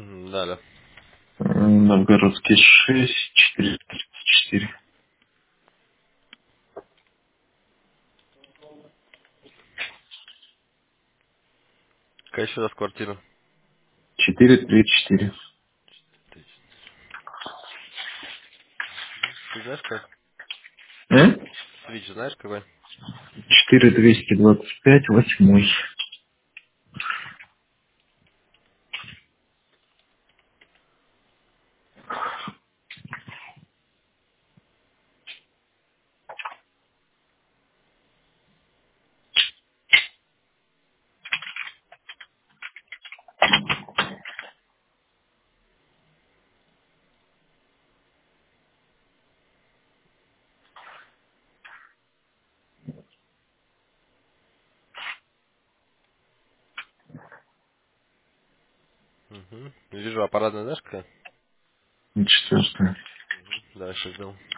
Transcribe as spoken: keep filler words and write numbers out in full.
Мгм, да, да. М, Новгородский шесть, четыреста тридцать четыре. Какая еще раз квартира? четыре три четыре. Ты знаешь как? Э? Свич знаешь какой? четыре двести двадцать пять, восьмой. Угу. Вижу, аппаратная знаешь какая? Четвертая. Дальше ждем.